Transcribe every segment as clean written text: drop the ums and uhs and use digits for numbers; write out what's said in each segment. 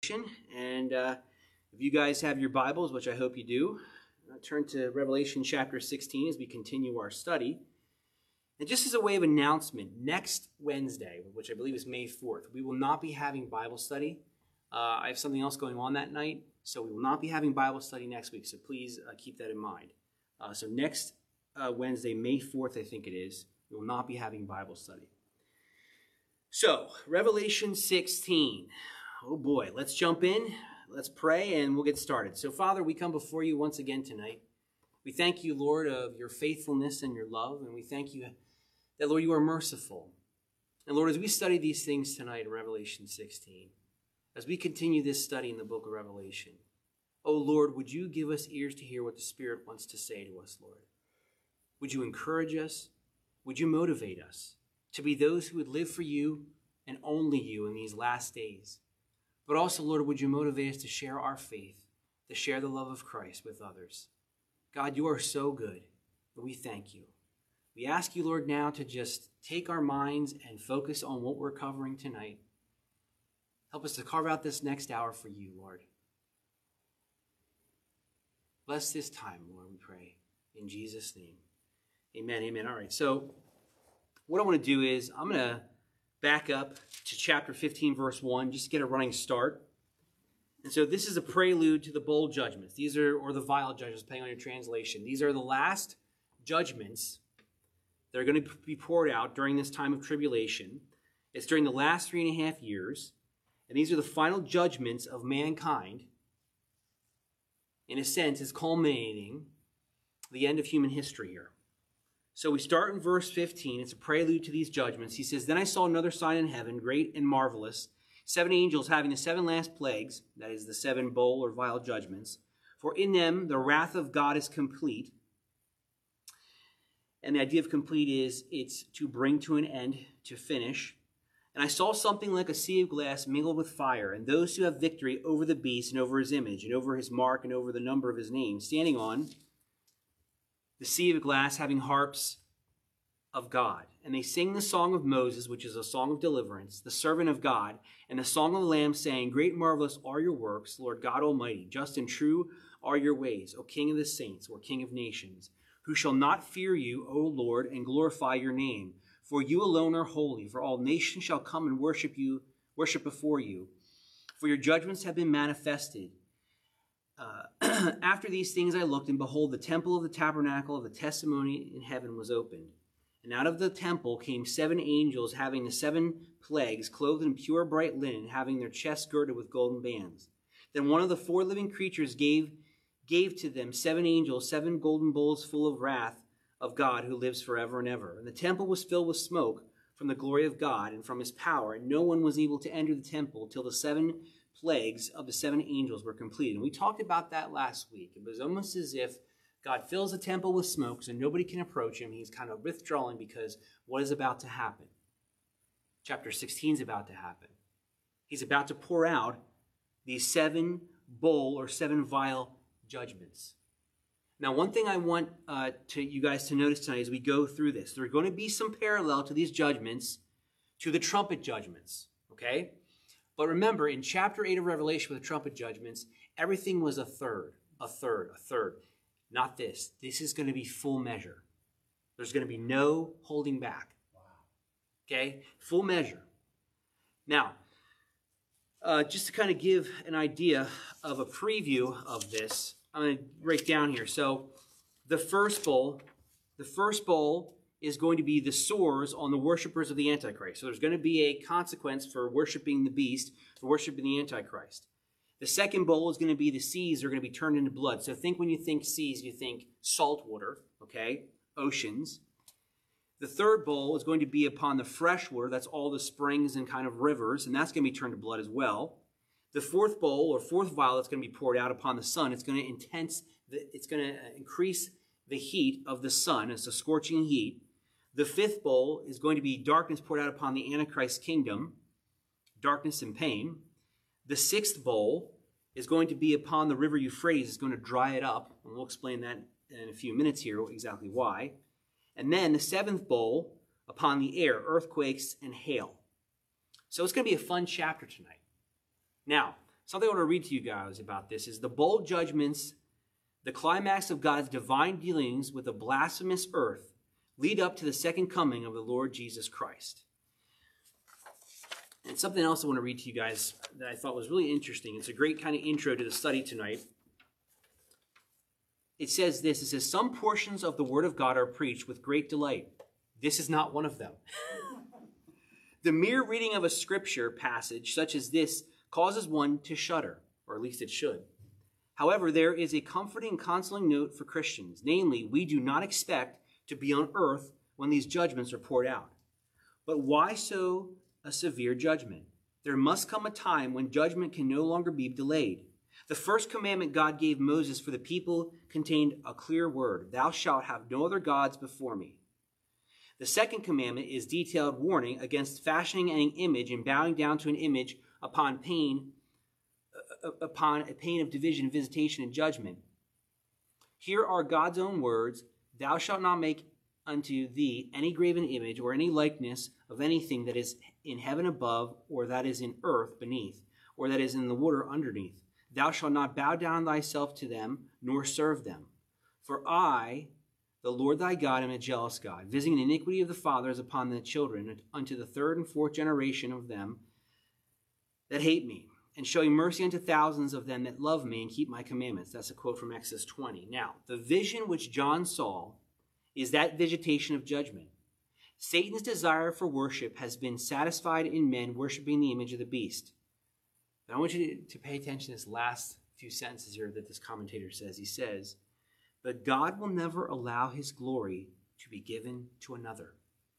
Revelation. And if you guys have your Bibles, which I hope you do, turn to Revelation chapter 16 as we continue our study. And just as a way of announcement, next Wednesday, which I believe is May 4th, we will not be having Bible study. I have something else going on that night, so we will not be having Bible study next week, so please keep that in mind. So next Wednesday, May 4th, I think it is, we will not be having Bible study. So, Revelation 16. Oh boy, let's jump in, let's pray, and we'll get started. So, Father, we come before you once again tonight. We thank you, Lord, of your faithfulness and your love, and we thank you that, Lord, you are merciful. And, Lord, as we study these things tonight in Revelation 16, as we continue this study in the book of Revelation, oh, Lord, would you give us ears to hear what the Spirit wants to say to us, Lord? Would you encourage us? Would you motivate us to be those who would live for you and only you in these last days? But also, Lord, would you motivate us to share our faith, to share the love of Christ with others? God, you are so good, and we thank you. We ask you, Lord, now to just take our minds and focus on what we're covering tonight. Help us to carve out this next hour for you, Lord. Bless this time, Lord, we pray. In Jesus' name, amen, amen. All right, so what I want to do is I'm going to back up to chapter 15, verse 1, just to get a running start. And so this is a prelude to the bowl judgments. These are, or the vial judgments, depending on your translation. These are the last judgments that are going to be poured out during this time of tribulation. It's during the last 3.5 years. And these are the final judgments of mankind. In a sense, it's culminating the end of human history here. So we start in verse 15. It's a prelude to these judgments. He says, "Then I saw another sign in heaven, great and marvelous, 7 angels having the 7 last plagues," that is the 7 bowl or vial judgments, "for in them the wrath of God is complete." And the idea of complete is it's to bring to an end, to finish. "And I saw something like a sea of glass mingled with fire, and those who have victory over the beast and over his image and over his mark and over the number of his name, standing on the sea of glass, having harps of God. And they sing the song of Moses, which is a song of deliverance, the servant of God, and the song of the Lamb, saying, Great and marvelous are your works, Lord God Almighty. Just and true are your ways, O King of the saints, or King of nations. Who shall not fear you, O Lord, and glorify your name? For you alone are holy, for all nations shall come and worship before you. For your judgments have been manifested. After these things I looked, and behold, the temple of the tabernacle of the testimony in heaven was opened. And out of the temple came 7 angels, having the 7 plagues, clothed in pure bright linen, having their chests girded with golden bands. Then one of the 4 living creatures gave to them 7 angels 7 golden bowls full of wrath of God, who lives forever and ever. And the temple was filled with smoke from the glory of God and from his power, and no one was able to enter the temple till the 7 plagues of the 7 angels were completed. And we talked about that last week. It was almost as if God fills the temple with smoke so nobody can approach him. He's kind of withdrawing because what is about to happen? Chapter 16 is about to happen. He's about to pour out these 7 bowl or 7 vial judgments. Now, one thing I want you guys to notice tonight as we go through this, there are going to be some parallel to these judgments to the trumpet judgments, okay? But remember, in chapter 8 of Revelation with the trumpet judgments, everything was a third. Not this. This is going to be full measure. There's going to be no holding back. Okay? Full measure. Now, just to kind of give an idea of a preview of this, I'm going to break down here. So, the first bowl is going to be the sores on the worshipers of the Antichrist. So there's going to be a consequence for worshiping the beast, for worshiping the Antichrist. The second bowl is going to be the seas are going to be turned into blood. So when you think seas, you think salt water, okay, oceans. The third bowl is going to be upon the fresh water. That's all the springs and kind of rivers, and that's going to be turned to blood as well. The fourth bowl or fourth vial that's going to be poured out upon the sun, it's going to increase the heat of the sun. It's a scorching heat. The fifth bowl is going to be darkness poured out upon the Antichrist kingdom, darkness and pain. The sixth bowl is going to be upon the river Euphrates. It's going to dry it up, and we'll explain that in a few minutes here, exactly why. And then the seventh bowl upon the air, earthquakes and hail. So it's going to be a fun chapter tonight. Now, Something I want to read to you guys about this is the bold judgments, the climax of God's divine dealings with a blasphemous earth lead up to the second coming of the Lord Jesus Christ. And something else I want to read to you guys that I thought was really interesting. It's a great kind of intro to the study tonight. It says this, it says, some portions of the word of God are preached with great delight. This is not one of them. The mere reading of a scripture passage such as this causes one to shudder, or at least it should. However, there is a comforting, consoling note for Christians. Namely, we do not expect to be on earth when these judgments are poured out. But why so a severe judgment? There must come a time when judgment can no longer be delayed. The first commandment God gave Moses for the people contained a clear word, thou shalt have no other gods before me. The second commandment is detailed warning against fashioning an image and bowing down to an image upon a pain of division, visitation, and judgment. Here are God's own words, thou shalt not make unto thee any graven image or any likeness of anything that is in heaven above, or that is in earth beneath, or that is in the water underneath. Thou shalt not bow down thyself to them, nor serve them. For I, the Lord thy God, am a jealous God, visiting the iniquity of the fathers upon the children, unto the third and fourth generation of them that hate me, and showing mercy unto thousands of them that love me and keep my commandments. That's a quote from Exodus 20. Now, the vision which John saw is that visitation of judgment. Satan's desire for worship has been satisfied in men worshiping the image of the beast. But I want you to pay attention to this last few sentences here that this commentator says. He says, but God will never allow his glory to be given to another.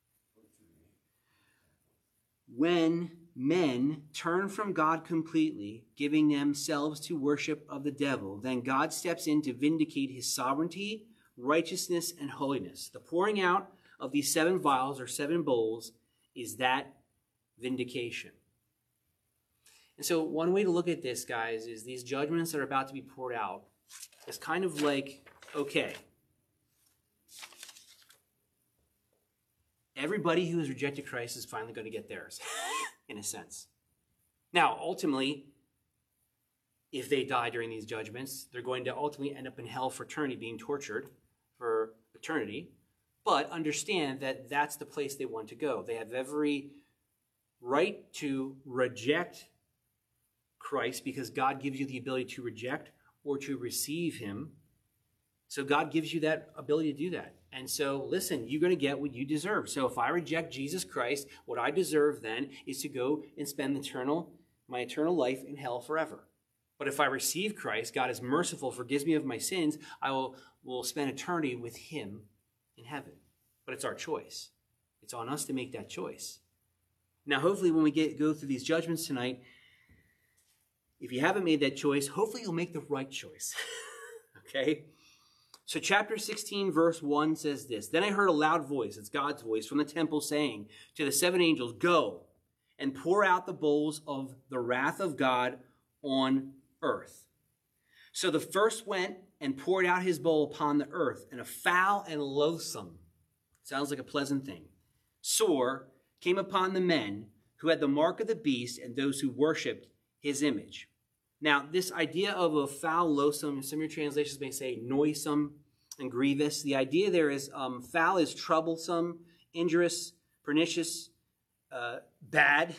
When men turn from God completely, giving themselves to worship of the devil, then God steps in to vindicate his sovereignty, righteousness, and holiness. The pouring out of these 7 vials or 7 bowls is that vindication. And so one way to look at this, guys, is these judgments that are about to be poured out is kind of like, okay, everybody who has rejected Christ is finally going to get theirs, in a sense. Now, ultimately, if they die during these judgments, they're going to ultimately end up in hell for eternity, being tortured for eternity. But understand that that's the place they want to go. They have every right to reject Christ because God gives you the ability to reject or to receive him. So God gives you that ability to do that. And so, listen, you're going to get what you deserve. So if I reject Jesus Christ, what I deserve then is to go and spend my eternal life in hell forever. But if I receive Christ, God is merciful, forgives me of my sins, I will spend eternity with him in heaven. But it's our choice. It's on us to make that choice. Now, hopefully when we go through these judgments tonight, if you haven't made that choice, hopefully you'll make the right choice. Okay? So chapter 16, verse 1 says this, then I heard a loud voice, it's God's voice, from the temple saying to the 7 angels, go and pour out the bowls of the wrath of God on earth. So the first went and poured out his bowl upon the earth, and a foul and loathsome, sounds like a pleasant thing, sore came upon the men who had the mark of the beast and those who worshipped his image. Now, this idea of a foul, loathsome, some of your translations may say noisome and grievous. The idea there is foul is troublesome, injurious, pernicious, bad.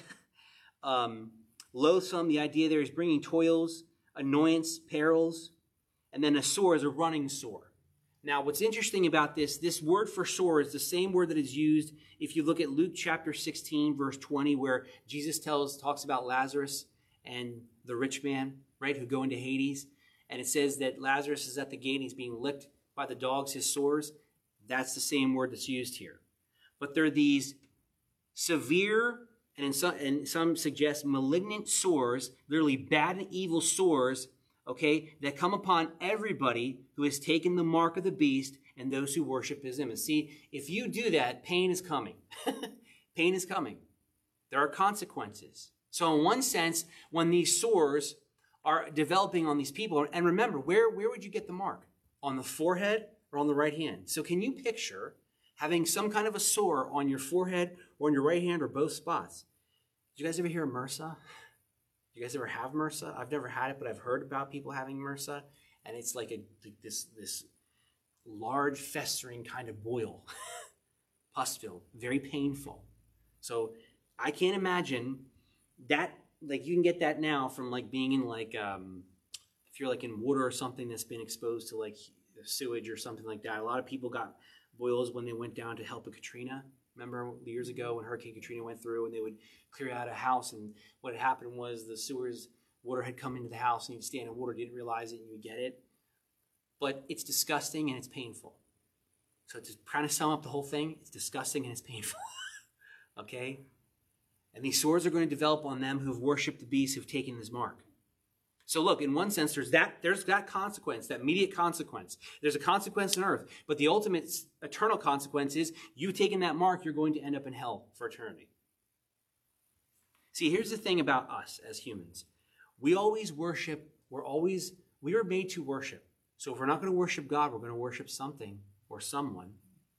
Loathsome, the idea there is bringing toils, annoyance, perils. And then a sore is a running sore. Now, what's interesting about this word for sore is the same word that is used if you look at Luke chapter 16, verse 20, where Jesus talks about Lazarus and the rich man, right, who go into Hades. And it says that Lazarus is at the gate and he's being licked by the dogs, his sores. That's the same word that's used here. But there are these severe, and some suggest malignant sores, literally bad and evil sores, okay, that come upon everybody who has taken the mark of the beast and those who worship his image. See, if you do that, pain is coming. Pain is coming. There are consequences. So in one sense, when these sores are developing on these people, and remember, where would you get the mark? On the forehead or on the right hand? So can you picture having some kind of a sore on your forehead or on your right hand or both spots? Did you guys ever hear of MRSA? You guys ever have MRSA? I've never had it, but I've heard about people having MRSA, and it's like this large festering kind of boil, pus-filled, very painful. So I can't imagine that. Like, you can get that now from like being in like if you're like in water or something that's been exposed to like sewage or something like that. A lot of people got boils when they went down to help with Katrina. Remember years ago when Hurricane Katrina went through and they would clear out a house, and what had happened was the sewers, water had come into the house and you'd stand in water, didn't realize it, and you would get it. But it's disgusting and it's painful. So to kind of sum up the whole thing, it's disgusting and it's painful. Okay? And these sores are going to develop on them who've worshipped the beast, who've taken his mark. So look, in one sense, there's that consequence, that immediate consequence. There's a consequence on earth, but the ultimate eternal consequence is you taking that mark, you're going to end up in hell for eternity. See, here's the thing about us as humans. We always worship, we are made to worship. So if we're not going to worship God, we're going to worship something or someone.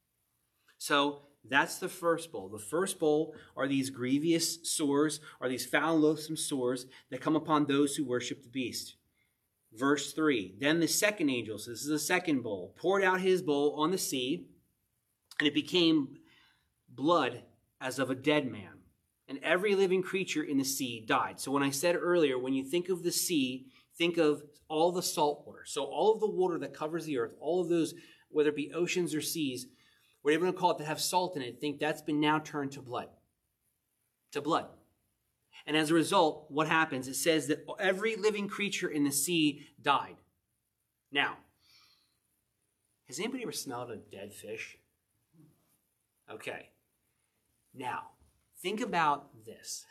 So that's the first bowl. The first bowl are these grievous sores, are these foul and loathsome sores that come upon those who worship the beast. Verse 3, then the second angel, so this is the second bowl, poured out his bowl on the sea, and it became blood as of a dead man. And every living creature in the sea died. So when I said earlier, when you think of the sea, think of all the salt water. So all of the water that covers the earth, all of those, whether it be oceans or seas, whatever you want to call it, that have salt in it, think that's been now turned to blood. To blood. And as a result, what happens? It says that every living creature in the sea died. Now, has anybody ever smelled a dead fish? Okay. Now, think about this.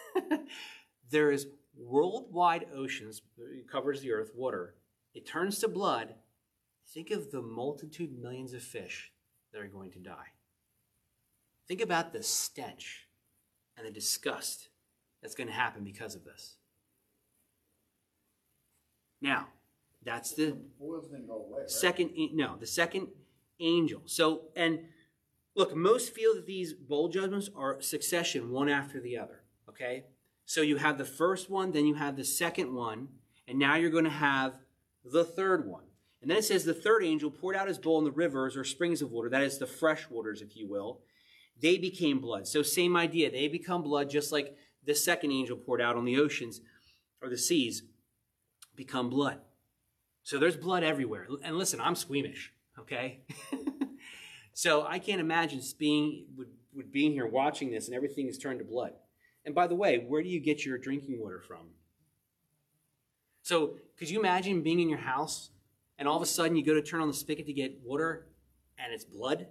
There is worldwide oceans, it covers the earth, water. It turns to blood. Think of the multitude, millions of fish that are going to die. Think about the stench and the disgust that's going to happen because of this. Now, that's the second angel. So, and look, most feel that these bowl judgments are succession, one after the other, okay? So you have the first one, then you have the second one, and now you're going to have the third one. And then it says the third angel poured out his bowl in the rivers or springs of water, that is the fresh waters, if you will. They became blood. So same idea. They become blood just like the second angel poured out on the oceans or the seas become blood. So there's blood everywhere. And listen, I'm squeamish, okay? So I can't imagine being here watching this and everything is turned to blood. And by the way, where do you get your drinking water from? So could you imagine being in your house and all of a sudden you go to turn on the spigot to get water and it's blood?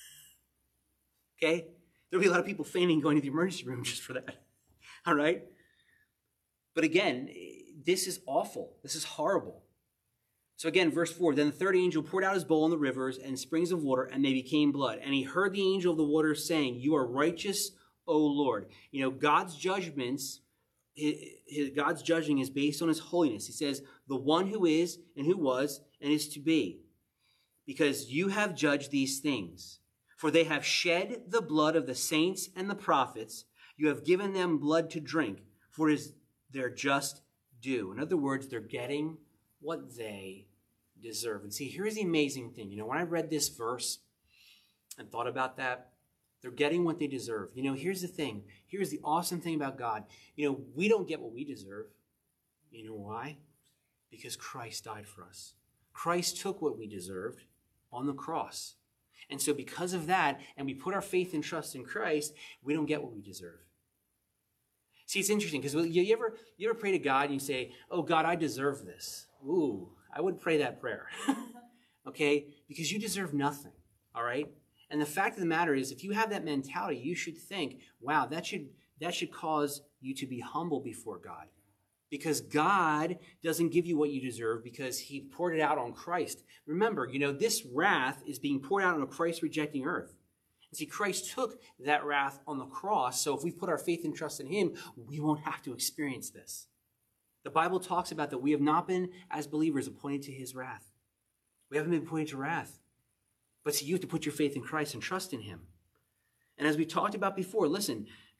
Okay? There'll be a lot of people fainting going to the emergency room just for that. All right? But again, this is awful. This is horrible. So again, verse 4, then the third angel poured out his bowl in the rivers and springs of water, and they became blood. And he heard the angel of the waters saying, you are righteous, O Lord. You know, God's judgments, God's judging is based on his holiness. He says, the one who is and who was and is to be, because you have judged these things. For they have shed the blood of the saints and the prophets. You have given them blood to drink, for it is their just due. In other words, they're getting what they deserve. And see, here's the amazing thing. You know, when I read this verse and thought about that, they're getting what they deserve. You know, here's the thing. Here's the awesome thing about God. You know, we don't get what we deserve. You know why? Because Christ died for us. Christ took what we deserved on the cross. And so because of that, and we put our faith and trust in Christ, we don't get what we deserve. See, it's interesting because you ever pray to God and you say, oh, God, I deserve this. Ooh, I wouldn't pray that prayer. Okay? Because you deserve nothing. All right? And the fact of the matter is, if you have that mentality, you should think, wow, that should cause you to be humble before God. Because God doesn't give you what you deserve because he poured it out on Christ. Remember, you know, this wrath is being poured out on a Christ-rejecting earth. And see, Christ took that wrath on the cross, so if we put our faith and trust in him, we won't have to experience this. The Bible talks about that we have not been, as believers, appointed to his wrath. We haven't been appointed to wrath. But see, you have to put your faith in Christ and trust in him. And as we talked about before, listen,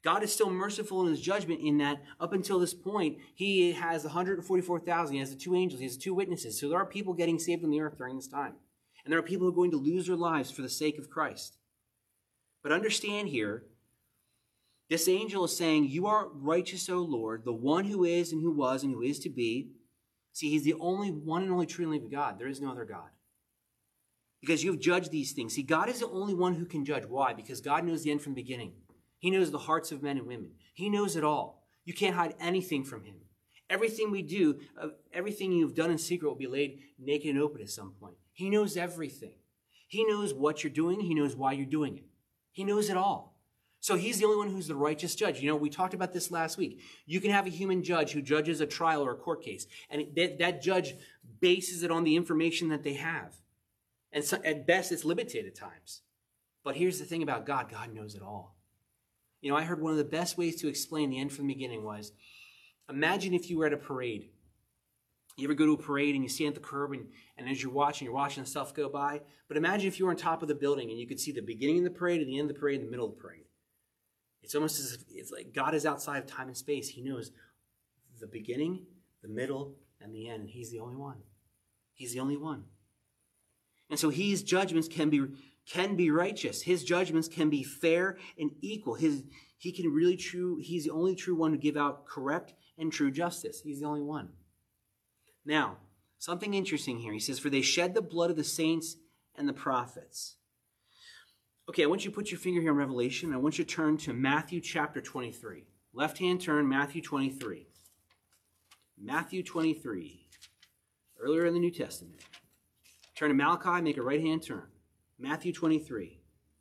God is still merciful in his judgment in that up until this point, he has 144,000. He has the 2 angels. He has the 2 witnesses. So there are people getting saved on the earth during this time. And there are people who are going to lose their lives for the sake of Christ. But understand here, this angel is saying, you are righteous, O Lord, the one who is and who was and who is to be. See, he's the only one and only true and living God. There is no other God. Because you have judged these things. See, God is the only one who can judge. Why? Because God knows the end from the beginning. He knows the hearts of men and women. He knows it all. You can't hide anything from him. Everything we do, everything you've done in secret will be laid naked and open at some point. He knows everything. He knows what you're doing. He knows why you're doing it. He knows it all. So he's the only one who's the righteous judge. You know, we talked about this last week. You can have a human judge who judges a trial or a court case, and that judge bases it on the information that they have. And so, at best, it's limited at times. But here's the thing about God. God knows it all. You know, I heard one of the best ways to explain the end from the beginning was, imagine if you were at a parade. You ever go to a parade and you stand at the curb and as you're watching the stuff go by? But imagine if you were on top of the building and you could see the beginning of the parade and the end of the parade and the middle of the parade. It's almost as if it's like God is outside of time and space. He knows the beginning, the middle, and the end. And he's the only one. He's the only one. And so his judgments can be righteous. His judgments can be fair and equal. He's the only true one to give out correct and true justice. He's the only one. Now, something interesting here. He says, for they shed the blood of the saints and the prophets. Okay, I want you to put your finger here in Revelation. I want you to turn to Matthew chapter 23. Left-hand turn, Matthew 23. Matthew 23. Earlier in the New Testament. Turn to Malachi, make a right-hand turn. Matthew 23.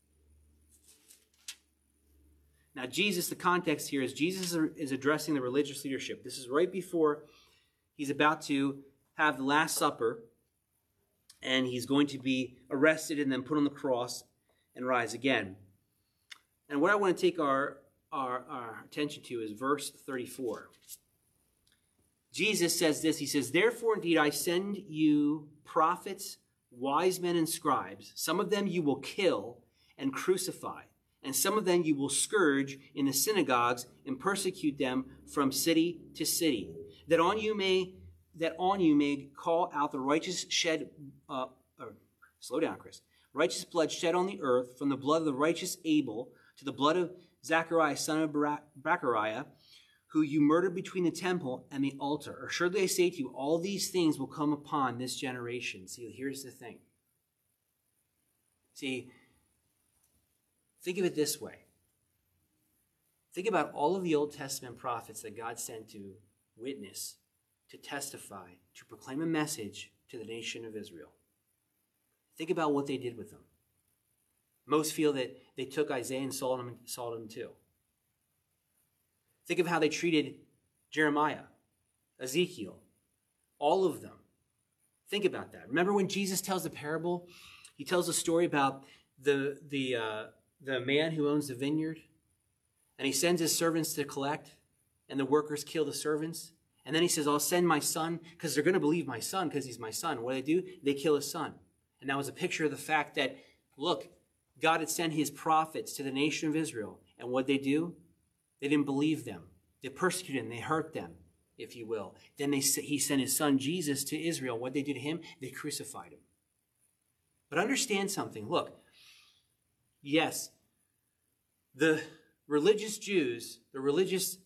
Now, Jesus, the context here is Jesus is addressing the religious leadership. This is right before he's about to have the Last Supper, and he's going to be arrested and then put on the cross and rise again. And what I want to take our attention to is verse 34. Jesus says this. He says, therefore, indeed, I send you prophets, wise men, and scribes. Some of them you will kill and crucify, and some of them you will scourge in the synagogues and persecute them from city to city, that on you may call out the righteous righteous blood shed on the earth, from the blood of the righteous Abel to the blood of Zachariah, son of Barachiah, who you murdered between the temple and the altar. Or surely I say to you, all these things will come upon this generation. See, here's the thing. See, think of it this way. Think about all of the Old Testament prophets that God sent to witness, to testify, to proclaim a message to the nation of Israel. Think about what they did with them. Most feel that they took Isaiah and sold him too. Think of how they treated Jeremiah, Ezekiel, all of them. Think about that. Remember when Jesus tells the parable? He tells a story about the man who owns the vineyard, and he sends his servants to collect, and the workers kill the servants. And then he says, I'll send my son, because they're going to believe my son because he's my son. What do? They kill his son. And that was a picture of the fact that, look, God had sent his prophets to the nation of Israel. And what they do? They didn't believe them. They persecuted them. They hurt them, if you will. Then he sent his son Jesus to Israel. What they do to him? They crucified him. But understand something. Look, yes, the religious Jews, the religious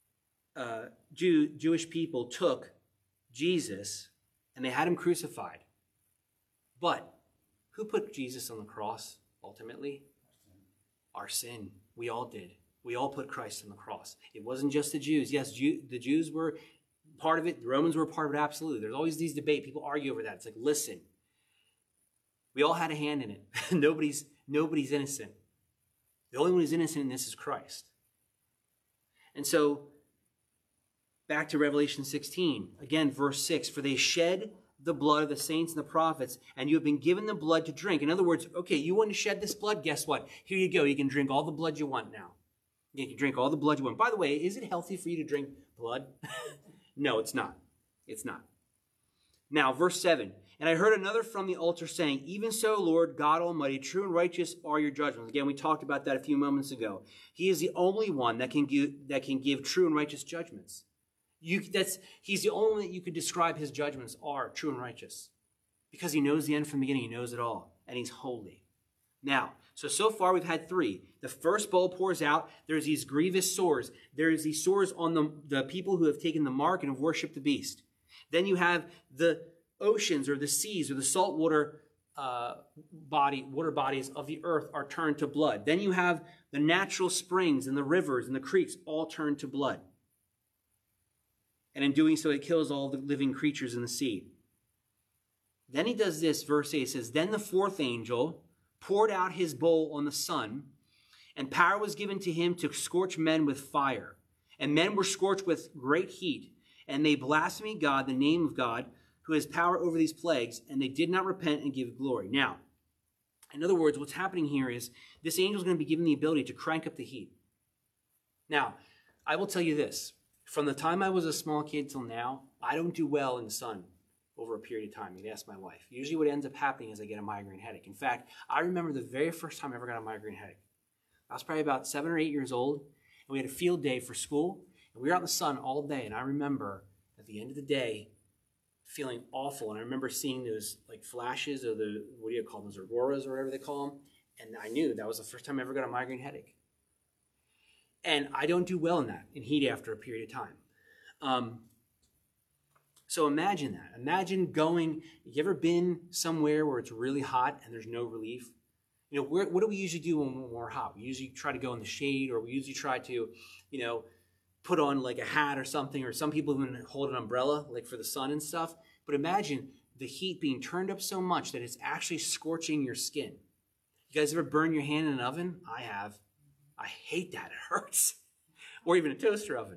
Jewish people took Jesus and they had him crucified. But who put Jesus on the cross ultimately? Our sin. We all did. We all put Christ on the cross. It wasn't just the Jews. Yes, the Jews were part of it. The Romans were part of it, absolutely. There's always these debates. People argue over that. It's like, listen, we all had a hand in it. Nobody's innocent. The only one who's innocent in this is Christ. And so, back to Revelation 16. Again, verse 6. For they shed the blood of the saints and the prophets, and you have been given the blood to drink. In other words, okay, you want to shed this blood? Guess what? Here you go. You can drink all the blood you want now. You can drink all the blood you want. By the way, is it healthy for you to drink blood? No, it's not. It's not. Now, verse 7. And I heard another from the altar saying, even so, Lord God Almighty, true and righteous are your judgments. Again, we talked about that a few moments ago. He is the only one that can give true and righteous judgments. He's the only one that you could describe his judgments are true and righteous. Because he knows the end from the beginning. He knows it all. And he's holy. Now, so far we've had 3. The first bowl pours out. There's these grievous sores. There's these sores on the people who have taken the mark and have worshipped the beast. Then you have the oceans or the seas or the saltwater water bodies of the earth are turned to blood. Then you have the natural springs and the rivers and the creeks all turned to blood. And in doing so, it kills all the living creatures in the sea. Then he does this, verse 8 says, then the 4th angel poured out his bowl on the sun, and power was given to him to scorch men with fire. And men were scorched with great heat, and they blasphemed God, the name of God, who has power over these plagues, and they did not repent and give glory. Now, in other words, what's happening here is this angel is going to be given the ability to crank up the heat. Now, I will tell you this. From the time I was a small kid till now, I don't do well in the sun over a period of time. You can ask my wife. Usually what ends up happening is I get a migraine headache. In fact, I remember the very first time I ever got a migraine headache. I was probably about 7 or 8 years old, and we had a field day for school, and we were out in the sun all day, and I remember at the end of the day feeling awful, and I remember seeing those like flashes or the, what do you call them, those auroras or whatever they call them, and I knew that was the first time I ever got a migraine headache. And I don't do well in heat after a period of time. So imagine that. Imagine going, you ever been somewhere where it's really hot and there's no relief? You know, what do we usually do when we're hot? We usually try to go in the shade, or we usually try to, put on like a hat or something, or some people even hold an umbrella like for the sun and stuff. But imagine the heat being turned up so much that it's actually scorching your skin. You guys ever burn your hand in an oven? I have. I hate that. It hurts. Or even a toaster oven.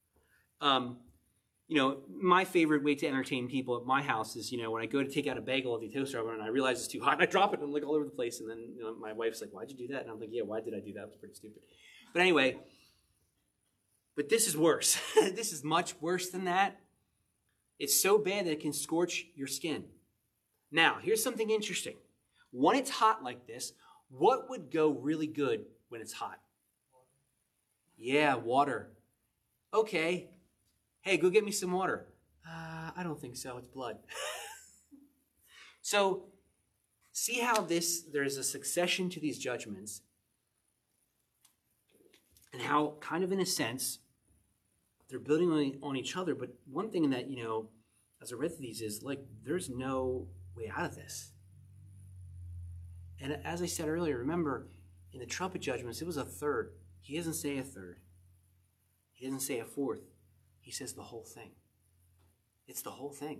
My favorite way to entertain people at my house is, when I go to take out a bagel at the toaster oven and I realize it's too hot and I drop it and look all over the place. And then, my wife's like, why'd you do that? And I'm like, yeah, why did I do that? It was pretty stupid. But anyway, but this is worse. This is much worse than that. It's so bad that it can scorch your skin. Now, here's something interesting. When it's hot like this, what would go really good when it's hot? Yeah, water. Okay. Hey, go get me some water. I don't think so. It's blood. So, see how there's a succession to these judgments, and how kind of in a sense, they're building on each other. But one thing that, as I read through these is like, there's no way out of this. And as I said earlier, remember, in the trumpet judgments, it was a third. He doesn't say a third. He doesn't say a fourth. He says the whole thing. It's the whole thing.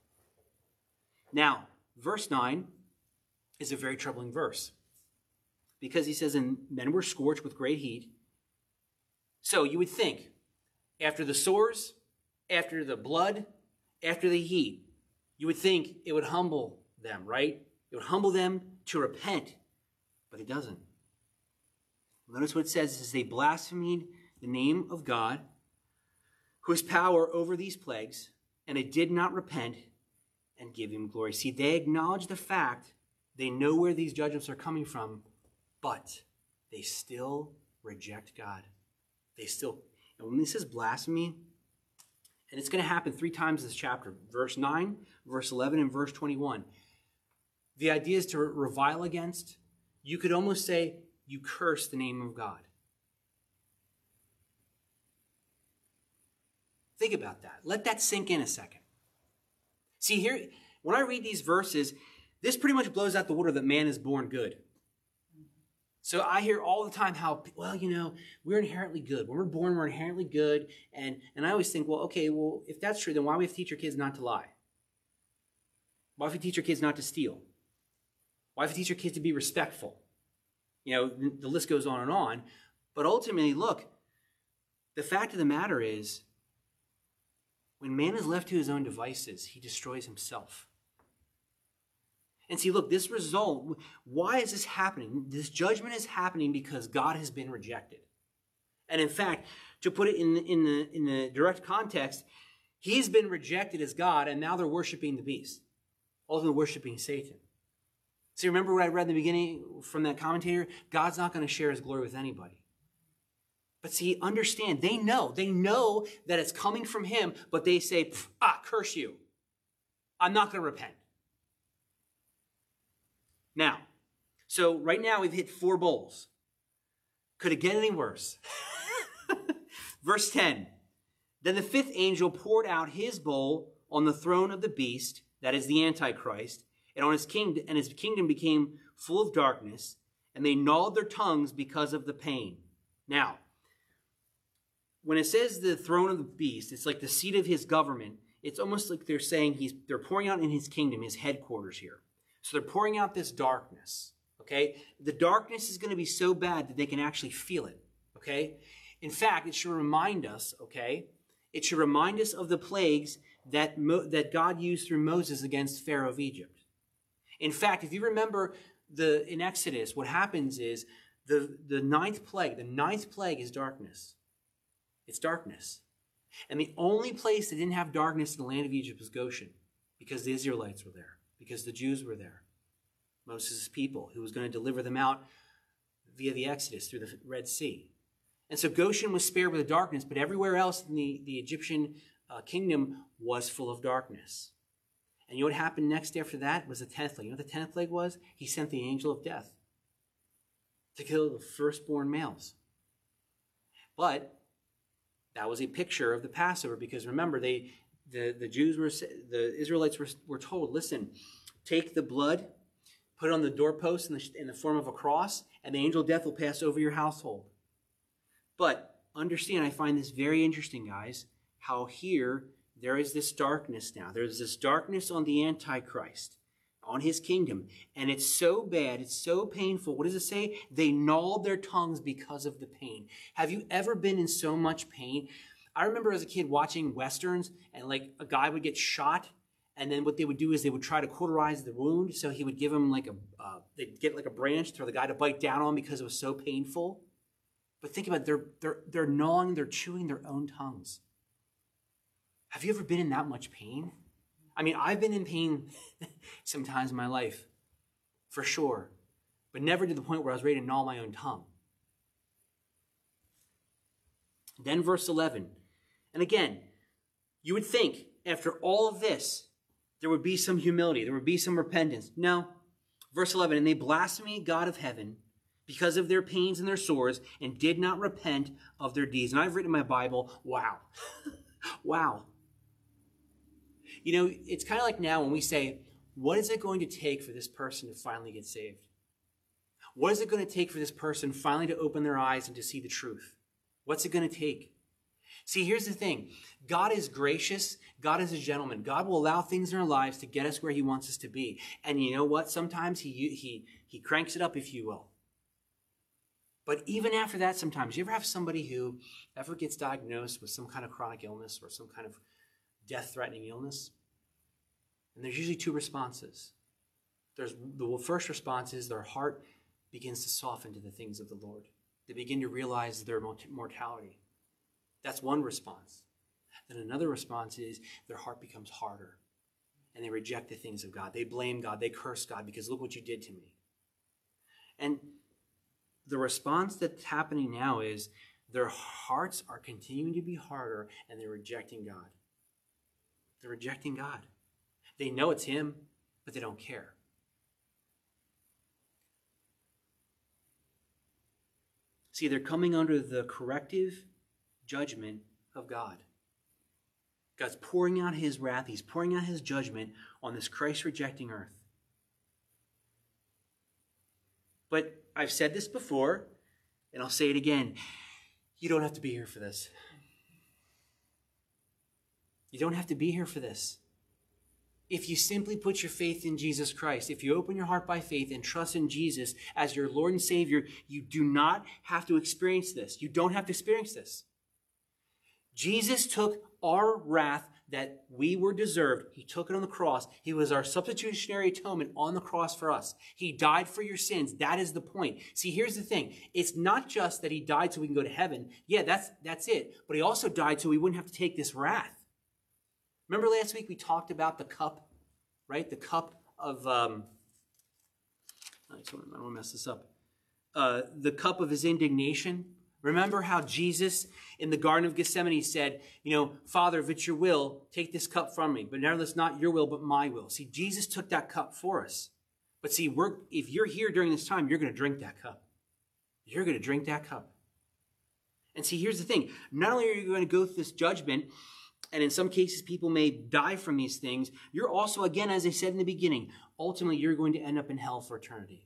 Now, verse 9 is a very troubling verse, because he says, and men were scorched with great heat. So you would think, after the sores, after the blood, after the heat, you would think it would humble them, right? It would humble them to repent, but it doesn't. Notice what it says is they blasphemed the name of God, who has power over these plagues, and they did not repent and give him glory. See, they acknowledge the fact, they know where these judgments are coming from, but they still reject God. And when this is blasphemy, and it's going to happen 3 times in this chapter, verse 9, verse 11, and verse 21. The idea is to revile against. You could almost say you curse the name of God. Think about that. Let that sink in a second. See, here, when I read these verses, this pretty much blows out the water that man is born good. So I hear all the time how, we're inherently good. When we're born, we're inherently good. And I always think, if that's true, then why do we have to teach our kids not to lie? Why do we teach our kids not to steal? Why do we teach our kids to be respectful? The list goes on and on. But ultimately, look, the fact of the matter is, when man is left to his own devices, he destroys himself. And see, look, this result, why is this happening? This judgment is happening because God has been rejected. And in fact, to put it in the direct context, he's been rejected as God, and now they're worshiping the beast. ultimately worshiping Satan. See, remember what I read in the beginning from that commentator? God's not going to share his glory with anybody. But see, understand, they know that it's coming from him, but they say, curse you. I'm not going to repent. Now, so right now we've hit 4 bowls. Could it get any worse? Verse 10, then the 5th angel poured out his bowl on the throne of the beast, that is the Antichrist, and on his kingdom became full of darkness, and they gnawed their tongues because of the pain. Now, when it says the throne of the beast, it's like the seat of his government. It's almost like they're saying they're pouring out in his kingdom, his headquarters here. So they're pouring out this darkness, okay? The darkness is going to be so bad that they can actually feel it, okay? In fact, it should remind us, okay? It should remind us of the plagues that God used through Moses against Pharaoh of Egypt. In fact, if you remember in Exodus, what happens is the 9th plague is darkness. It's darkness. And the only place that didn't have darkness in the land of Egypt was Goshen, because the Israelites were there, because the Jews were there. Moses' people, who was going to deliver them out via the Exodus through the Red Sea. And so Goshen was spared with the darkness, but everywhere else in the Egyptian kingdom was full of darkness. And you know what happened next after that was the 10th plague. You know what the 10th plague was? He sent the angel of death to kill the firstborn males. But that was a picture of the Passover, because remember, the Israelites were told, listen, take the blood, put it on the doorpost in the form of a cross, and the angel of death will pass over your household. But understand, I find this very interesting, guys, how here there is this darkness now. There's this darkness on the Antichrist, on his kingdom. And it's so bad, it's so painful. What does it say? They gnawed their tongues because of the pain. Have you ever been in so much pain? I remember as a kid watching Westerns, and like a guy would get shot, and then what they would do is they would try to cauterize the wound. So he would give him they'd get like a branch for the guy to bite down on because it was so painful. But think about it, they're gnawing, they're chewing their own tongues. Have you ever been in that much pain? I mean, I've been in pain sometimes in my life, for sure, but never to the point where I was ready to gnaw my own tongue. Then verse 11, and again, you would think after all of this, there would be some humility, there would be some repentance. No. Verse 11, and they blasphemed God of heaven because of their pains and their sores, and did not repent of their deeds. And I've written in my Bible, wow. Wow. You know, it's kind of like now when we say, what is it going to take for this person to finally get saved? What is it going to take for this person finally to open their eyes and to see the truth? What's it going to take? See, here's the thing. God is gracious. God is a gentleman. God will allow things in our lives to get us where he wants us to be. And you know what? Sometimes he cranks it up, if you will. But even after that, sometimes, you ever have somebody who ever gets diagnosed with some kind of chronic illness or some kind of death-threatening illness? And there's usually 2 responses. The first response is their heart begins to soften to the things of the Lord. They begin to realize their mortality. That's one response. Then another response is their heart becomes harder, and they reject the things of God. They blame God. They curse God because look what you did to me. And the response that's happening now is their hearts are continuing to be harder, and they're rejecting God. They're rejecting God. They know it's him, but they don't care. See, they're coming under the corrective judgment of God. God's pouring out his wrath. He's pouring out his judgment on this Christ-rejecting earth. But I've said this before, and I'll say it again. You don't have to be here for this. You don't have to be here for this. If you simply put your faith in Jesus Christ, if you open your heart by faith and trust in Jesus as your Lord and Savior, you do not have to experience this. You don't have to experience this. Jesus took our wrath that we were deserved. He took it on the cross. He was our substitutionary atonement on the cross for us. He died for your sins. That is the point. See, here's the thing. It's not just that he died so we can go to heaven. Yeah, that's it. But he also died so we wouldn't have to take this wrath. Remember last week we talked about the cup? right? The cup of, I don't want to mess this up. The cup of his indignation. Remember how Jesus in the Garden of Gethsemane said, Father, if it's your will, take this cup from me. But nevertheless, not your will, but my will. See, Jesus took that cup for us. But see, if you're here during this time, you're going to drink that cup. You're going to drink that cup. And see, here's the thing. Not only are you going to go through this judgment, and in some cases people may die from these things, you're also, again, as I said in the beginning, ultimately you're going to end up in hell for eternity.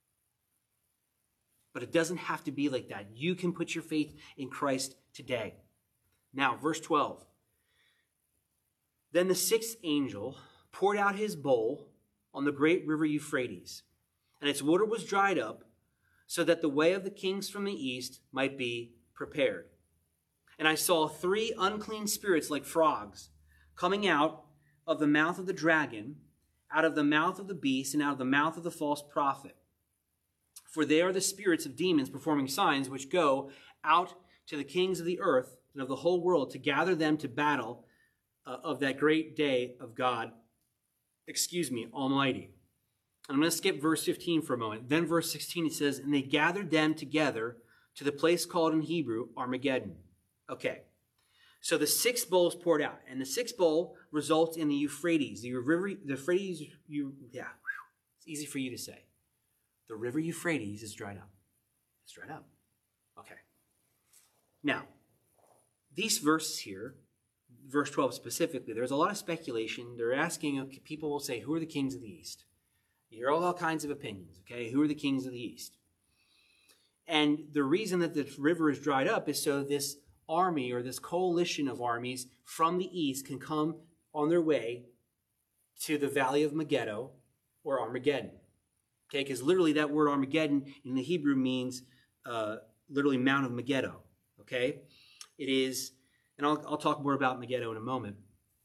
But it doesn't have to be like that. You can put your faith in Christ today. Now, verse 12. Then the sixth angel poured out his bowl on the great river Euphrates, and its water was dried up, so that the way of the kings from the east might be prepared. And I saw 3 unclean spirits like frogs coming out of the mouth of the dragon, out of the mouth of the beast, and out of the mouth of the false prophet. For they are the spirits of demons performing signs, which go out to the kings of the earth and of the whole world to gather them to battle of that great day of God, Almighty. I'm going to skip verse 15 for a moment. Then verse 16, it says, and they gathered them together to the place called in Hebrew Armageddon. Okay, so the 6th bowl is poured out, and the 6th bowl results in the Euphrates. The Euphrates, it's easy for you to say. The river Euphrates is dried up. It's dried up. Okay. Now, these verses here, verse 12 specifically, there's a lot of speculation. They're asking, people will say, who are the kings of the east? You hear all kinds of opinions, okay? Who are the kings of the east? And the reason that the river is dried up is so this army or this coalition of armies from the east can come on their way to the valley of Megiddo or Armageddon. Okay, because literally that word Armageddon in the Hebrew means literally Mount of Megiddo. Okay, it is, and I'll talk more about Megiddo in a moment.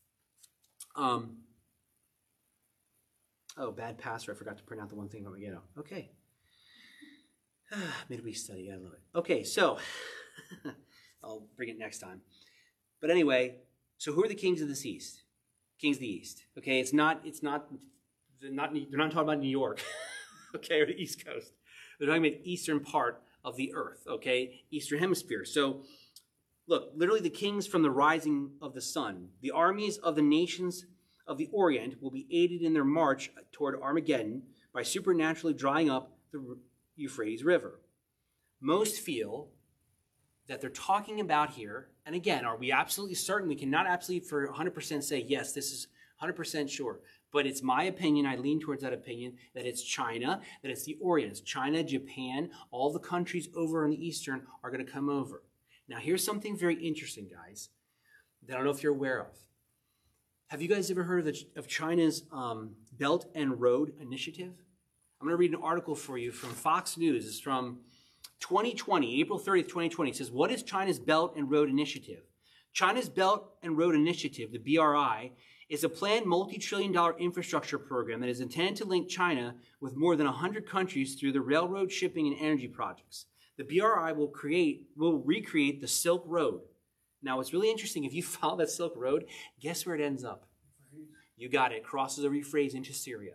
Bad pastor, I forgot to print out the one thing about Megiddo. Okay. Midweek study, I love it. Okay, so I'll bring it next time. But anyway, so who are the kings of the east? Kings of the east. Okay, they're not talking about New York. Okay, or the East Coast. They're talking about the eastern part of the earth, okay? Eastern hemisphere. So, look, literally the kings from the rising of the sun, the armies of the nations of the Orient will be aided in their march toward Armageddon by supernaturally drying up the Euphrates River. Most feel that they're talking about here, and again, are we absolutely certain? We cannot absolutely for 100% say, yes, this is 100% sure. But it's my opinion, I lean towards that opinion, that it's China, that it's the Orient. It's China, Japan, all the countries over on the eastern are going to come over. Now, here's something very interesting, guys, that I don't know if you're aware of. Have you guys ever heard of China's Belt and Road Initiative? I'm going to read an article for you from Fox News. It's from 2020, April 30th, 2020. It says, what is China's Belt and Road Initiative? China's Belt and Road Initiative, the BRI, is a planned multi-trillion-dollar infrastructure program that is intended to link China with more than 100 countries through the railroad, shipping, and energy projects. The BRI will recreate the Silk Road. Now, what's really interesting, if you follow that Silk Road, guess where it ends up? You got it. It crosses the Euphrates into Syria.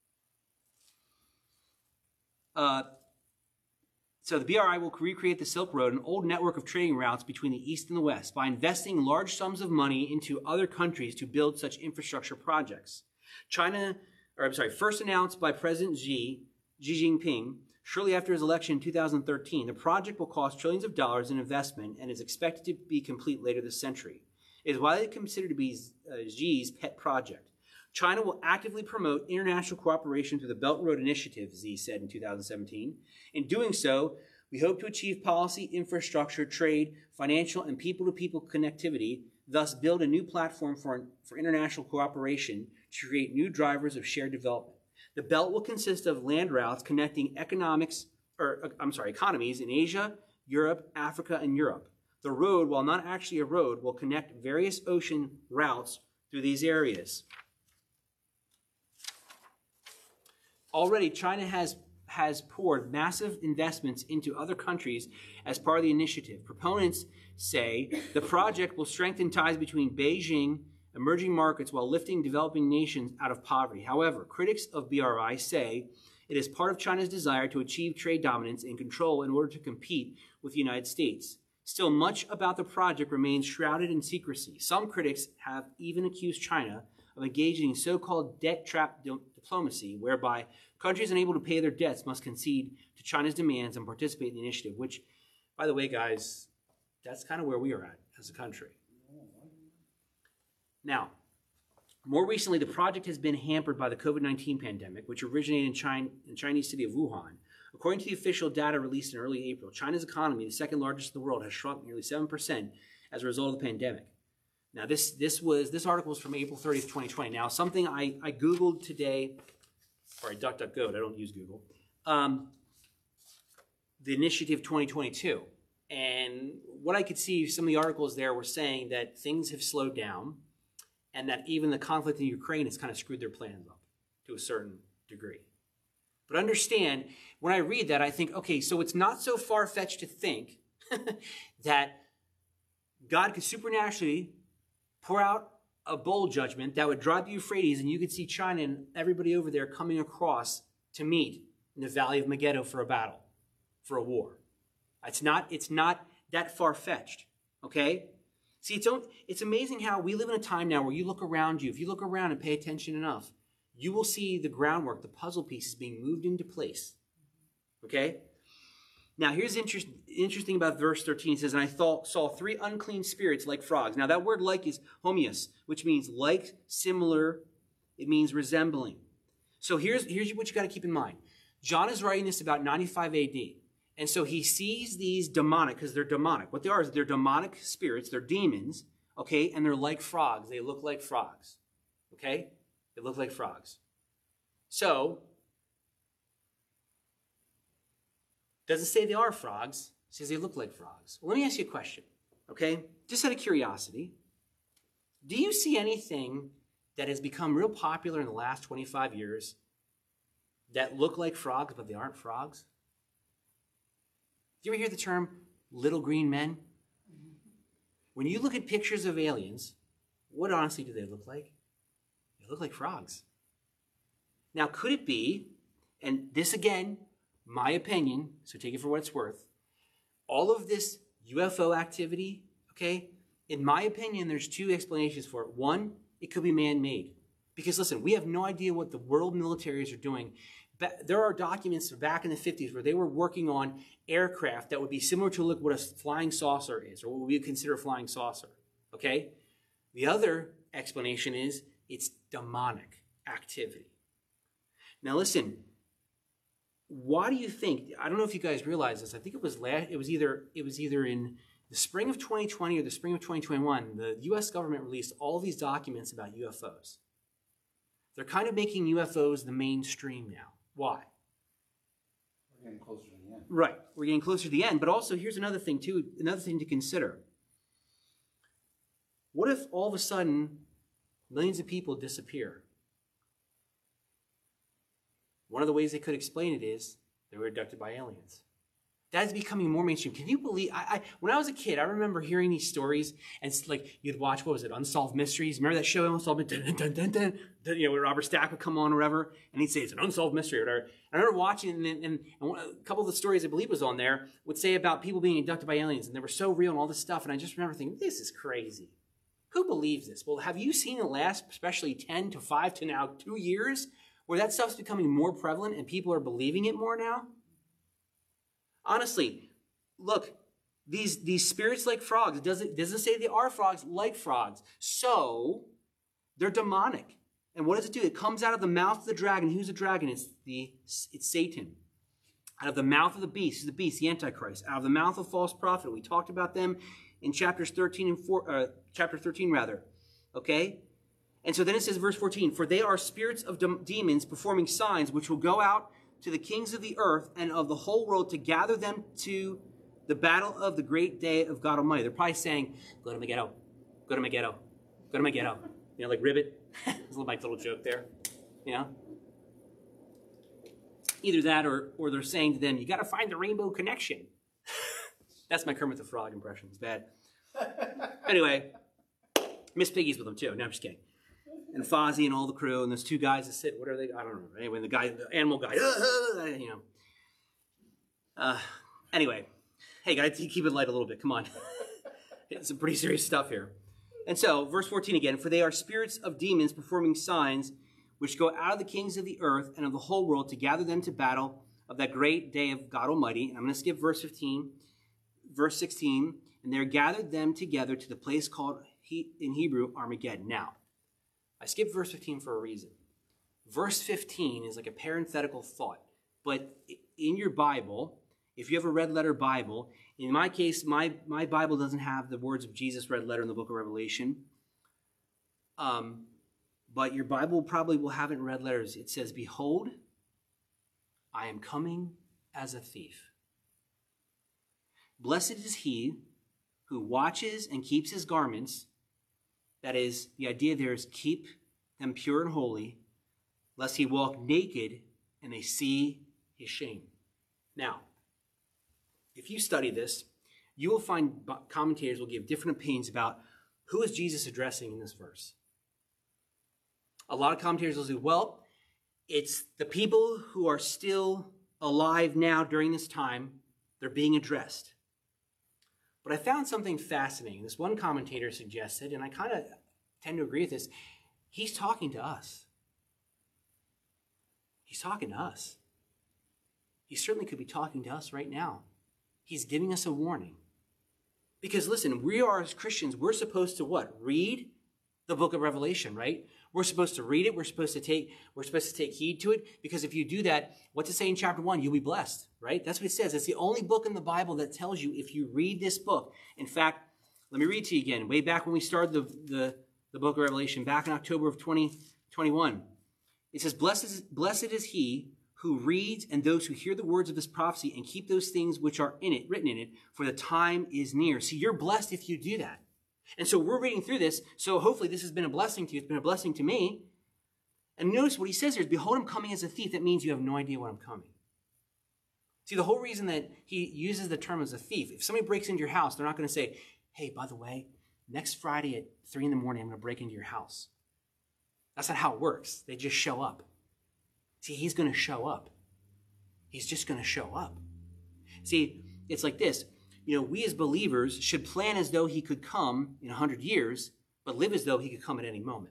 So the BRI will recreate the Silk Road, an old network of trading routes between the East and the West, by investing large sums of money into other countries to build such infrastructure projects. First announced by President Xi Jinping shortly after his election in 2013, the project will cost trillions of dollars in investment and is expected to be complete later this century. It is widely considered to be Xi's pet project. China will actively promote international cooperation through the Belt and Road Initiative, Xi said in 2017. In doing so, we hope to achieve policy, infrastructure, trade, financial, and people-to-people connectivity, thus build a new platform for international cooperation to create new drivers of shared development. The belt will consist of land routes connecting economies in Asia, Europe, Africa, and Europe. The road, while not actually a road, will connect various ocean routes through these areas. Already, China has poured massive investments into other countries as part of the initiative. Proponents say the project will strengthen ties between Beijing emerging markets while lifting developing nations out of poverty. However, critics of BRI say it is part of China's desire to achieve trade dominance and control in order to compete with the United States. Still, much about the project remains shrouded in secrecy. Some critics have even accused China of engaging in so-called debt trap diplomacy, whereby countries unable to pay their debts must concede to China's demands and participate in the initiative, which, by the way, guys, that's kind of where we are at as a country. Now, more recently, the project has been hampered by the COVID-19 pandemic, which originated in the Chinese city of Wuhan. According to the official data released in early April, China's economy, the second largest in the world, has shrunk nearly 7% as a result of the pandemic. Now, this article is from April 30th, 2020. Now, something I Googled today, or I DuckDuckGo'd, I don't use Google, the Initiative 2022. And what I could see, some of the articles there were saying that things have slowed down and that even the conflict in Ukraine has kind of screwed their plans up to a certain degree. But understand, when I read that, I think, okay, so it's not so far-fetched to think that God could supernaturally pour out a bowl judgment that would drop the Euphrates and you could see China and everybody over there coming across to meet in the Valley of Megiddo for a battle, for a war. It's not that far-fetched, okay? See, it's amazing how we live in a time now where you look around you. If you look around and pay attention enough, you will see the groundwork, the puzzle pieces being moved into place, okay? Now, here's interesting about verse 13. It says, and I saw three unclean spirits like frogs. Now, that word like is homios, which means like, similar. It means resembling. So here's what you got to keep in mind. John is writing this about 95 AD. And so he sees these demonic, because they're demonic. What they are is they're demonic spirits. They're demons, okay? And they're like frogs. They look like frogs, okay? They look like frogs. So, doesn't say they are frogs. It says they look like frogs. Well, let me ask you a question, okay? Just out of curiosity. Do you see anything that has become real popular in the last 25 years that look like frogs, but they aren't frogs? Do you ever hear the term little green men? When you look at pictures of aliens, what honestly do they look like? They look like frogs. Now, could it be, and this again, my opinion, so take it for what it's worth, all of this UFO activity, okay, in my opinion, there's two explanations for it. One, it could be man-made. Because listen, we have no idea what the world militaries are doing. There are documents back in the 50s where they were working on aircraft that would be similar to what a flying saucer is, or what we would consider a flying saucer, okay? The other explanation is it's demonic activity. Now listen, why do you think, I don't know if you guys realize this, I think it was either in the spring of 2020 or the spring of 2021, the US government released all these documents about UFOs. They're kind of making UFOs the mainstream now. Why? We're getting closer to the end. Right. We're getting closer to the end. But also, here's another thing, too, another thing to consider. What if all of a sudden millions of people disappear? One of the ways they could explain it is they were abducted by aliens. That is becoming more mainstream. Can you believe, when I was a kid, I remember hearing these stories, and it's like, you'd watch, what was it, Unsolved Mysteries? Remember that show, Unsolved Mysteries? Where Robert Stack would come on or whatever, and he'd say, it's an unsolved mystery or whatever. I remember watching, and a couple of the stories I believe was on there would say about people being abducted by aliens, and they were so real and all this stuff, and I just remember thinking, this is crazy. Who believes this? Well, have you seen in the last, especially 10 to 5 to now 2 years, where that stuff's becoming more prevalent and people are believing it more now? Honestly, look, these spirits like frogs, it doesn't say they are frogs, like frogs. So, they're demonic. And what does it do? It comes out of the mouth of the dragon. Who's the dragon? It's Satan. Out of the mouth of the beast, the Antichrist. Out of the mouth of false prophet. We talked about them in chapter 13, okay? And so then it says, verse 14, for they are spirits of demons performing signs which will go out to the kings of the earth and of the whole world to gather them to the battle of the great day of God Almighty. They're probably saying, go to Megiddo, go to Megiddo, go to Megiddo. You know, like Ribbit. There's my little joke there. You know? Either that or they're saying to them, you got to find the rainbow connection. That's my Kermit the Frog impression. It's bad. Anyway, Miss Piggy's with them too. No, I'm just kidding. And Fozzie and all the crew and those two guys that sit. What are they? I don't remember. Anyway, the animal guy. Anyway, hey, guys, keep it light a little bit. Come on. It's some pretty serious stuff here. And so, verse 14 again. For they are spirits of demons performing signs, which go out of the kings of the earth and of the whole world to gather them to battle of that great day of God Almighty. And I'm going to skip verse 15. Verse 16. And there gathered them together to the place called in Hebrew Armageddon. Now, I skipped verse 15 for a reason. Verse 15 is like a parenthetical thought. But in your Bible, if you have a red letter Bible, in my case, my Bible doesn't have the words of Jesus red letter in the book of Revelation. But your Bible probably will have it in red letters. It says, "Behold, I am coming as a thief. Blessed is he who watches and keeps his garments." That is, the idea there is keep them pure and holy, lest he walk naked and they see his shame. Now, if you study this, you will find commentators will give different opinions about who is Jesus addressing in this verse. A lot of commentators will say, well, it's the people who are still alive now during this time. They're being addressed. But I found something fascinating. This one commentator suggested, and I kind of tend to agree with this, he's talking to us. He's talking to us. He certainly could be talking to us right now. He's giving us a warning. Because listen, we are as Christians, we're supposed to what? Read the book of Revelation, right? We're supposed to read it. We're supposed to take heed to it. Because if you do that, what's it say in chapter 1? You'll be blessed, right? That's what it says. It's the only book in the Bible that tells you if you read this book. In fact, let me read to you again. Way back when we started the book of Revelation, back in October of 2021, it says, Blessed is he who reads and those who hear the words of this prophecy and keep those things which are written in it, for the time is near. See, you're blessed if you do that. And so we're reading through this, so hopefully this has been a blessing to you. It's been a blessing to me. And notice what he says here is, behold, I'm coming as a thief. That means you have no idea when I'm coming. See, the whole reason that he uses the term as a thief, if somebody breaks into your house, they're not going to say, hey, by the way, next Friday at 3 in the morning, I'm going to break into your house. That's not how it works. They just show up. See, he's going to show up. He's just going to show up. See, it's like this. We as believers should plan as though he could come in 100 years, but live as though he could come at any moment.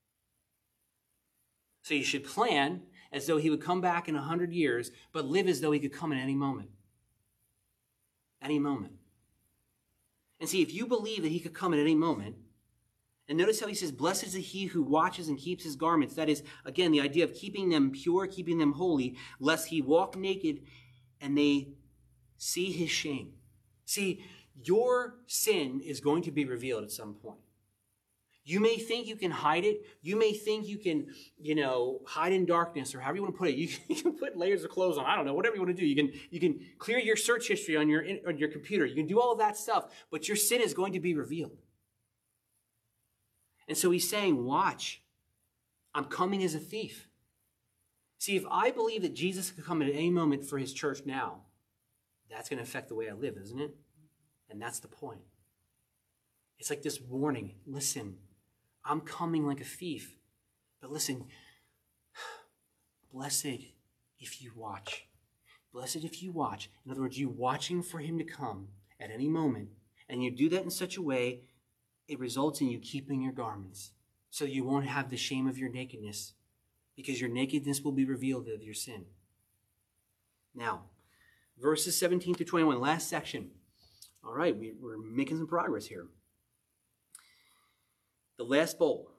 So you should plan as though he would come back in 100 years, but live as though he could come at any moment. Any moment. And see, if you believe that he could come at any moment, and notice how he says, blessed is he who watches and keeps his garments. That is, again, the idea of keeping them pure, keeping them holy, lest he walk naked and they see his shame. See, your sin is going to be revealed at some point. You may think you can hide it. You may think you can, hide in darkness, or however you want to put it. You can put layers of clothes on. I don't know, whatever you want to do. You can clear your search history on your computer. You can do all of that stuff, but your sin is going to be revealed. And so he's saying, watch, I'm coming as a thief. See, if I believe that Jesus could come at any moment for his church now, that's going to affect the way I live, isn't it? And that's the point. It's like this warning. Listen, I'm coming like a thief. But listen, blessed if you watch. Blessed if you watch. In other words, you watching for him to come at any moment. And you do that in such a way, it results in you keeping your garments. So you won't have the shame of your nakedness. Because your nakedness will be revealed of your sin. Now, verses 17 through 21, last section. All right, we're making some progress here. The last bowl.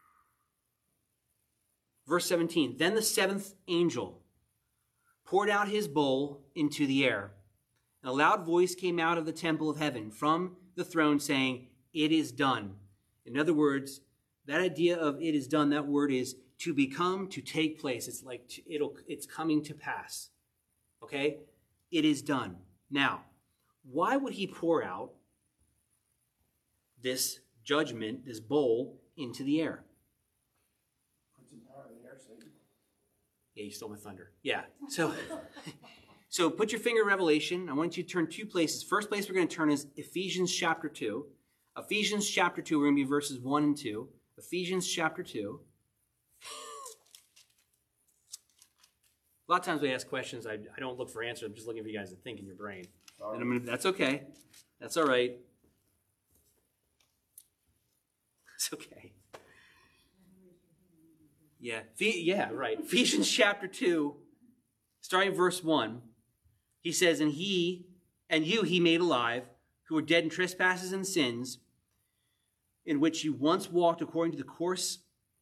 Verse 17, then the seventh angel poured out his bowl into the air. And a loud voice came out of the temple of heaven from the throne saying, it is done. In other words, that idea of it is done, that word is to become, to take place. It's like it's coming to pass. Okay? It is done. Now, why would he pour out this judgment, this bowl, into the air? Put some power in the air, Satan. Yeah, you stole my thunder. Yeah. So put your finger in Revelation. I want you to turn two places. First place we're going to turn is Ephesians chapter 2. Ephesians chapter 2, we're going to be verses 1 and 2. Ephesians chapter 2. A lot of times we ask questions, I don't look for answers. I'm just looking for you guys to think in your brain. And that's okay. That's all right. It's okay. Yeah, right. Ephesians chapter 2, starting verse 1. He says, and you he made alive, who were dead in trespasses and sins, in which you once walked according to the course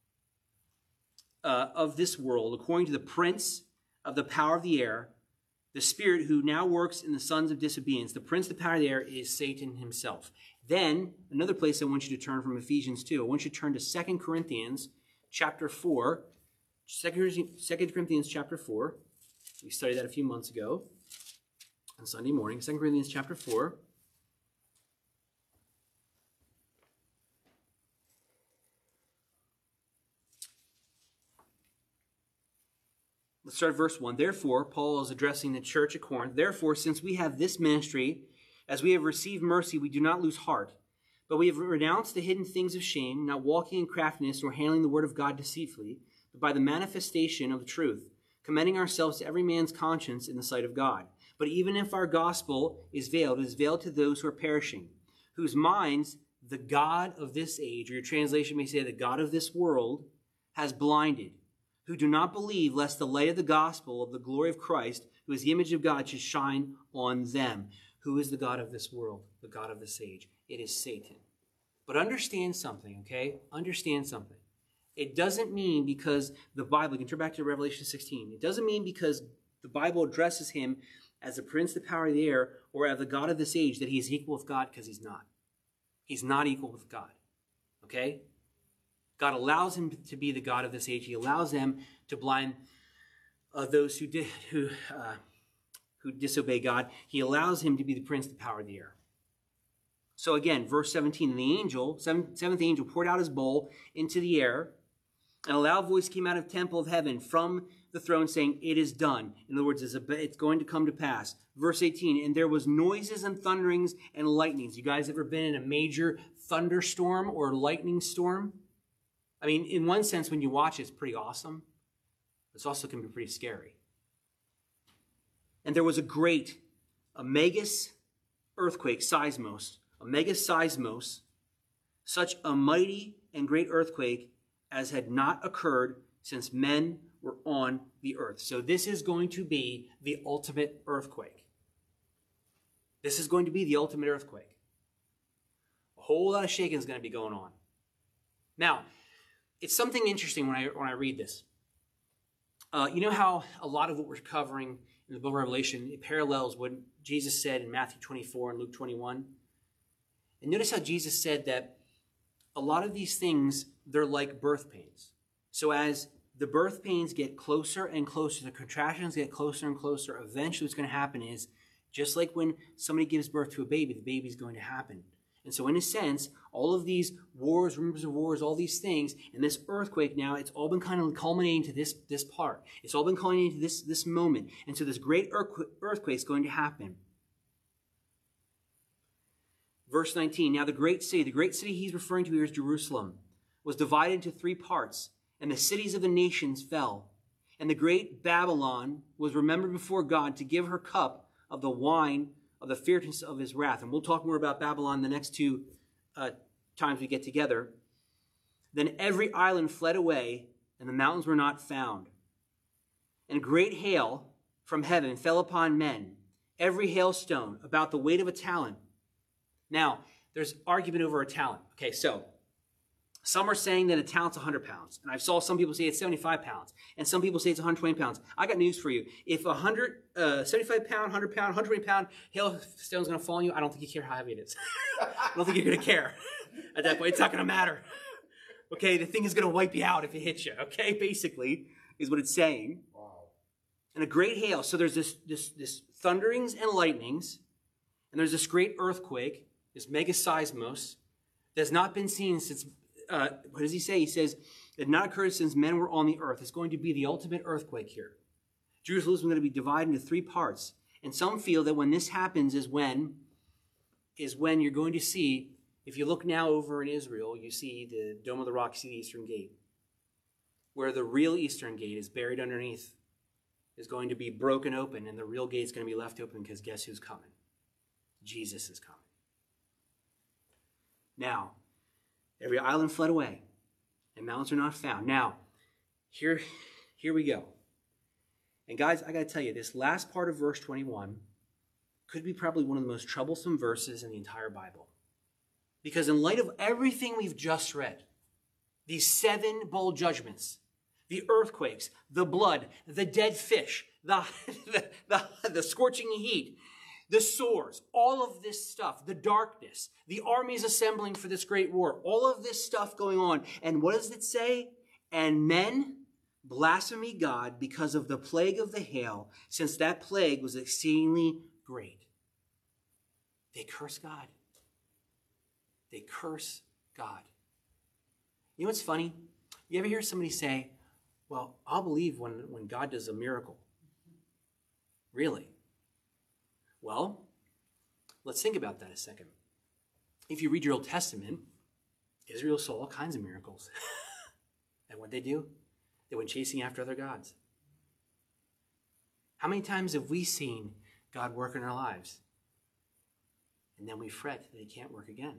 of this world, according to the prince of the power of the air, the spirit who now works in the sons of disobedience. The prince of the power of the air is Satan himself. Then, another place I want you to turn from Ephesians 2, I want you to turn to 2 Corinthians chapter 4. 2 Corinthians chapter 4. We studied that a few months ago on Sunday morning. 2 Corinthians chapter 4. Let's start at verse 1. Therefore, Paul is addressing the church at Corinth. Therefore, since we have this ministry, as we have received mercy, we do not lose heart. But we have renounced the hidden things of shame, not walking in craftiness nor handling the word of God deceitfully, but by the manifestation of the truth, commending ourselves to every man's conscience in the sight of God. But even if our gospel is veiled, it is veiled to those who are perishing, whose minds the God of this age, or your translation may say the God of this world, has blinded, who do not believe, lest the light of the gospel of the glory of Christ, who is the image of God, should shine on them. Who is the God of this world, the God of this age? It is Satan. But understand something, okay? Understand something. It doesn't mean because the Bible, you can turn back to Revelation 16, it doesn't mean because the Bible addresses him as the prince, the power of the air, or as the God of this age, that he is equal with God, because he's not. He's not equal with God, okay? God allows him to be the God of this age. He allows them to blind those who disobey God. He allows him to be the prince, the power of the air. So again, verse 17, and the angel, seventh angel, poured out his bowl into the air, and a loud voice came out of the temple of heaven from the throne saying, it is done. In other words, it's going to come to pass. Verse 18, and there was noises and thunderings and lightnings. You guys ever been in a major thunderstorm or lightning storm? I mean, in one sense, when you watch it, it's pretty awesome. It also can be pretty scary. And there was a megas earthquake, seismos, a megas seismos, such a mighty and great earthquake as had not occurred since men were on the earth. So this is going to be the ultimate earthquake. This is going to be the ultimate earthquake. A whole lot of shaking is going to be going on. Now, it's something interesting when I read this. You know how a lot of what we're covering in the book of Revelation, it parallels what Jesus said in Matthew 24 and Luke 21. And notice how Jesus said that a lot of these things, they're like birth pains. So as the birth pains get closer and closer, the contractions get closer and closer, eventually what's going to happen is, just like when somebody gives birth to a baby, the baby's going to happen. And so in a sense, all of these wars, rumors of wars, all these things, and this earthquake now, it's all been kind of culminating to this part. It's all been culminating to this moment. And so this great earthquake is going to happen. Verse 19, now the great city he's referring to here is Jerusalem, was divided into 3 parts, and the cities of the nations fell. And the great Babylon was remembered before God to give her cup of the wine of the fierceness of his wrath. And we'll talk more about Babylon the next 2 times we get together. Then every island fled away, and the mountains were not found. And great hail from heaven fell upon men, every hailstone about the weight of a talent. Now, there's argument over a talent. Okay, so some are saying that a talent's 100 pounds. And I saw some people say it's 75 pounds. And some people say it's 120 pounds. I got news for you. If 75 pound, 100 pound, 120 pound hailstone's going to fall on you, I don't think you care how heavy it is. I don't think you're going to care. At that point, it's not going to matter. Okay, the thing is going to wipe you out if it hits you. Okay, basically, is what it's saying. Wow. And a great hail. So there's this thunderings and lightnings. And there's this great earthquake, this megaseismos, that's not been seen since, what does he say? He says, it had not occurred since men were on the earth. It's going to be the ultimate earthquake here. Jerusalem is going to be divided into 3 parts. And some feel that when this happens is when you're going to see If you look now over in Israel, you see the Dome of the Rock, you see the Eastern Gate, where the real Eastern Gate is buried underneath, is going to be broken open, and the real gate's going to be left open because guess who's coming? Jesus is coming. Now, every island fled away, and mountains are not found. Now, here we go. And guys, I got to tell you, this last part of verse 21 could be probably one of the most troublesome verses in the entire Bible. Because in light of everything we've just read, these 7 bowl judgments, the earthquakes, the blood, the dead fish, the scorching heat, the swords, all of this stuff, the darkness, the armies assembling for this great war, all of this stuff going on. And what does it say? And men blaspheme God because of the plague of the hail, since that plague was exceedingly great. They curse God. They curse God. You know what's funny? You ever hear somebody say, well, I'll believe when God does a miracle. Really? Well, let's think about that a second. If you read your Old Testament, Israel saw all kinds of miracles. And what'd they do? They went chasing after other gods. How many times have we seen God work in our lives? And then we fret that he can't work again.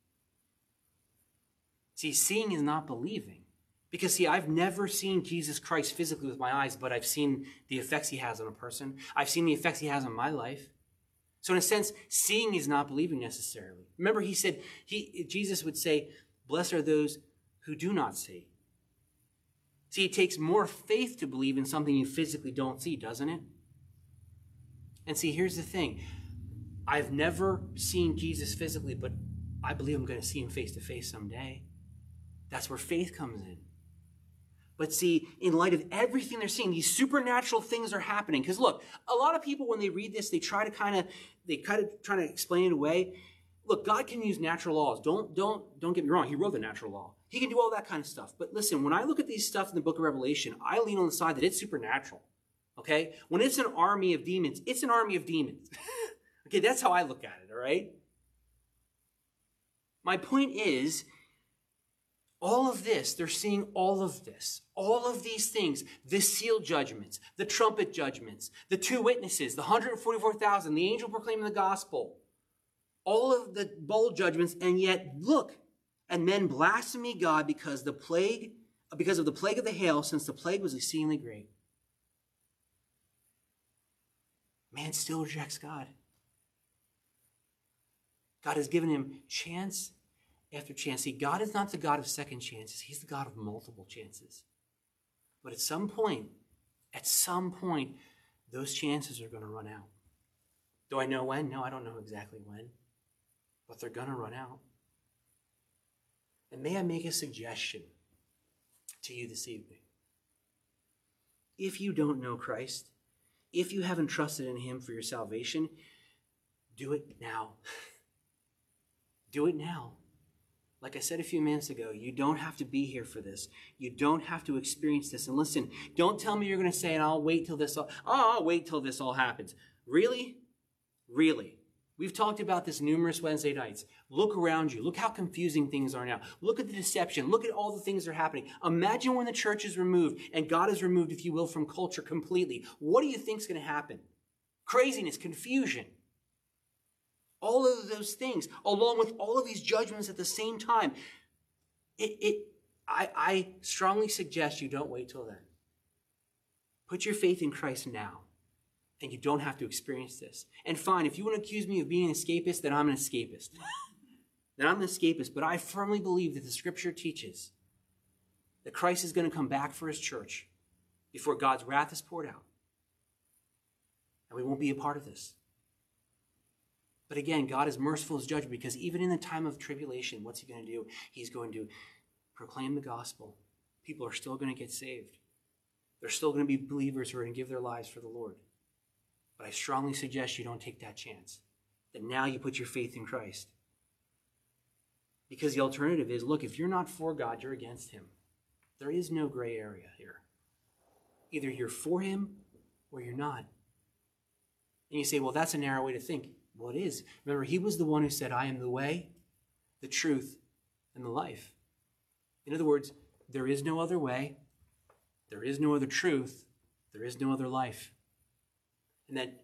See, seeing is not believing. Because, see, I've never seen Jesus Christ physically with my eyes, but I've seen the effects he has on a person. I've seen the effects he has on my life. So in a sense, seeing is not believing necessarily. Remember, he said, Jesus would say, blessed are those who do not see. See, it takes more faith to believe in something you physically don't see, doesn't it? And see, here's the thing. I've never seen Jesus physically, but I believe I'm going to see him face to face someday. That's where faith comes in. But see, in light of everything they're seeing, these supernatural things are happening. Because look, a lot of people, when they read this, they try to kind of try to explain it away. Look, God can use natural laws. Don't get me wrong. He wrote the natural law. He can do all that kind of stuff. But listen, when I look at these stuff in the book of Revelation, I lean on the side that it's supernatural. Okay? When it's an army of demons, it's an army of demons. Okay, that's how I look at it, all right? My point is, all of this, they're seeing all of this, all of these things, the seal judgments, the trumpet judgments, the 2 witnesses, the 144,000, the angel proclaiming the gospel, all of the bowl judgments, and yet look, and men blaspheme God because of the plague of the hail, since the plague was exceedingly great. Man still rejects God. God has given him chance after chance. See, God is not the God of second chances. He's the God of multiple chances. But at some point, those chances are going to run out. Do I know when? No, I don't know exactly when. But they're going to run out. And may I make a suggestion to you this evening? If you don't know Christ, if you haven't trusted in him for your salvation, do it now. Do it now. Like I said a few minutes ago, you don't have to be here for this. You don't have to experience this. And listen, don't tell me you're going to say, and I'll wait till this all happens. Really? Really? We've talked about this numerous Wednesday nights. Look around you. Look how confusing things are now. Look at the deception. Look at all the things that are happening. Imagine when the church is removed and God is removed, if you will, from culture completely. What do you think is going to happen? Craziness, confusion. All of those things, along with all of these judgments at the same time. I strongly suggest you don't wait till then. Put your faith in Christ now, and you don't have to experience this. And fine, if you want to accuse me of being an escapist, then I'm an escapist. But I firmly believe that the Scripture teaches that Christ is going to come back for his church before God's wrath is poured out. And we won't be a part of this. But again, God is merciful as judgment, because even in the time of tribulation, what's he going to do? He's going to proclaim the gospel. People are still going to get saved. There's still going to be believers who are going to give their lives for the Lord. But I strongly suggest you don't take that chance. That now you put your faith in Christ. Because the alternative is, look, if you're not for God, you're against him. There is no gray area here. Either you're for him or you're not. And you say, well, that's a narrow way to think. Well, it is. Remember, he was the one who said, I am the way, the truth, and the life. In other words, there is no other way, there is no other truth, there is no other life. And that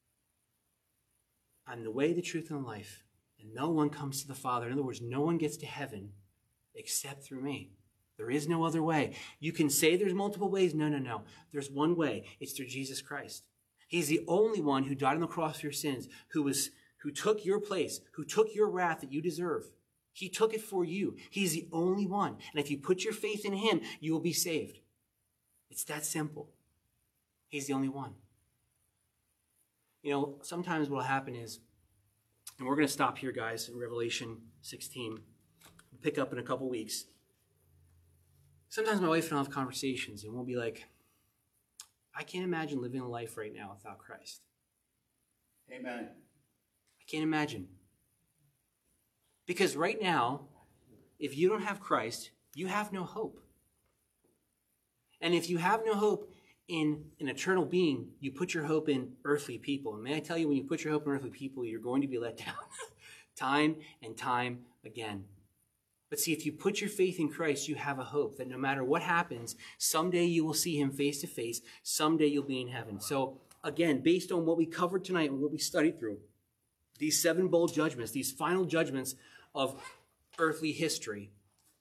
I'm the way, the truth, and the life, and no one comes to the Father. In other words, no one gets to heaven except through me. There is no other way. You can say there's multiple ways. No. There's one way. It's through Jesus Christ. He's the only one who died on the cross for your sins, who took your place, who took your wrath that you deserve. He took it for you. He's the only one. And if you put your faith in him, you will be saved. It's that simple. He's the only one. You know, sometimes what will happen is, and we're going to stop here, guys, in Revelation 16. We'll pick up in a couple weeks. Sometimes my wife and I have conversations, and we'll be like, I can't imagine living a life right now without Christ. Amen. I can't imagine. Because right now, if you don't have Christ, you have no hope. And if you have no hope in an eternal being, you put your hope in earthly people. And may I tell you, when you put your hope in earthly people, you're going to be let down time and time again. But see, if you put your faith in Christ, you have a hope that no matter what happens, someday you will see him face to face. Someday you'll be in heaven. So again, based on what we covered tonight and what we studied through, these 7 bold judgments, these final judgments of earthly history,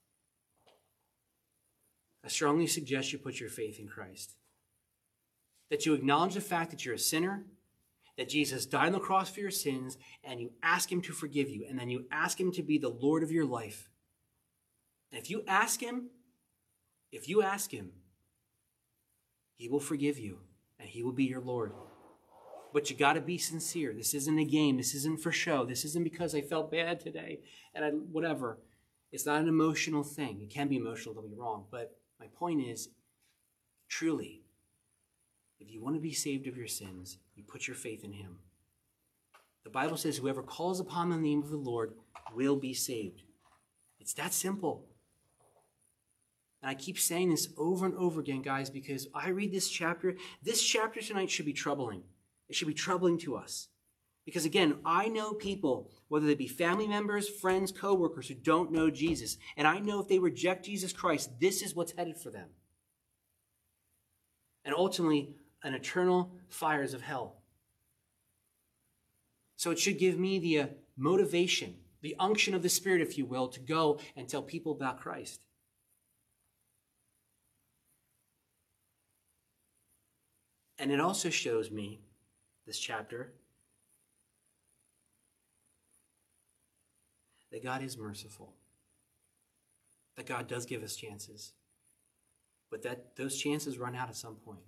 I strongly suggest you put your faith in Christ. That you acknowledge the fact that you're a sinner, that Jesus died on the cross for your sins, and you ask him to forgive you, and then you ask him to be the Lord of your life. And if you ask him, he will forgive you, and he will be your Lord. But you got to be sincere. This isn't a game. This isn't for show. This isn't because I felt bad today and whatever. It's not an emotional thing. It can be emotional, don't be wrong. But my point is, truly, if you want to be saved of your sins, you put your faith in him. The Bible says whoever calls upon the name of the Lord will be saved. It's that simple. And I keep saying this over and over again, guys, because I read this chapter. This chapter tonight should be troubling. It should be troubling to us. Because again, I know people, whether they be family members, friends, co-workers, who don't know Jesus. And I know if they reject Jesus Christ, this is what's headed for them. And ultimately, an eternal fires of hell. So it should give me the motivation, the unction of the Spirit, if you will, to go and tell people about Christ. And it also shows me, this chapter, that God is merciful. That God does give us chances. But that those chances run out at some point.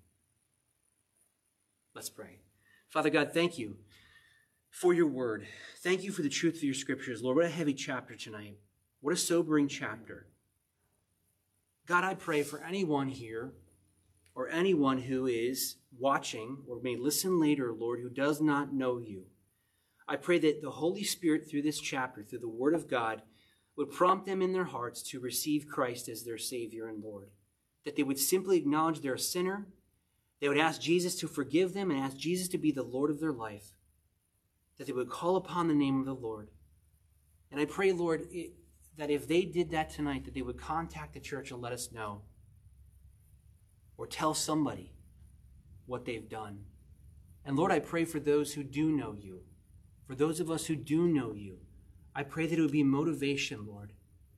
Let's pray. Father God, thank you for your word. Thank you for the truth of your scriptures. Lord, what a heavy chapter tonight. What a sobering chapter. God, I pray for anyone here or anyone who is watching or may listen later, Lord, who does not know you. I pray that the Holy Spirit through this chapter, through the word of God, would prompt them in their hearts to receive Christ as their Savior and Lord. That they would simply acknowledge they're a sinner. They would ask Jesus to forgive them and ask Jesus to be the Lord of their life. That they would call upon the name of the Lord. And I pray, Lord, that if they did that tonight, that they would contact the church and let us know. Or tell somebody what they've done. And Lord, I pray for those who do know you. For those of us who do know you, I pray that it would be motivation, Lord.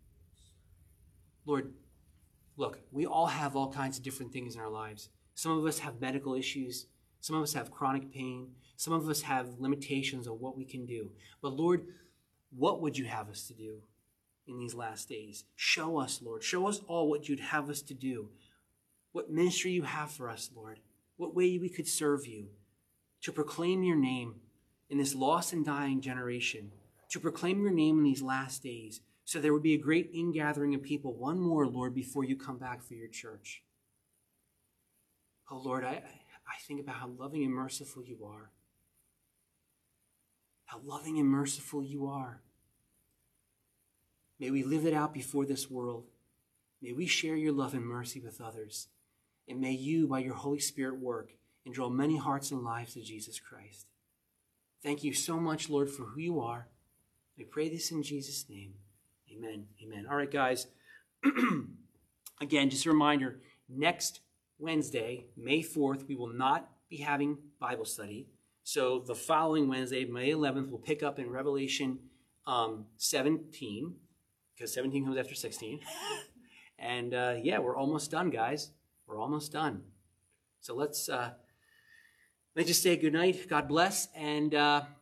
Lord, look, we all have all kinds of different things in our lives. Some of us have medical issues. Some of us have chronic pain. Some of us have limitations of what we can do. But Lord, what would you have us to do in these last days? Show us, Lord. Show us all what you'd have us to do. What ministry you have for us, Lord. What way we could serve you. To proclaim your name in this lost and dying generation. To proclaim your name in these last days. So there would be a great ingathering of people. One more, Lord, before you come back for your church. Oh, Lord, I think about how loving and merciful you are. How loving and merciful you are. May we live it out before this world. May we share your love and mercy with others. And may you, by your Holy Spirit, work and draw many hearts and lives to Jesus Christ. Thank you so much, Lord, for who you are. We pray this in Jesus' name. Amen. Amen. All right, guys. Again, just a reminder, next Wednesday, May 4th, we will not be having Bible study. So the following Wednesday, May 11th, we'll pick up in Revelation 17, because 17 comes after 16. And yeah, we're almost done, guys. We're almost done. So let's just say good night. God bless. And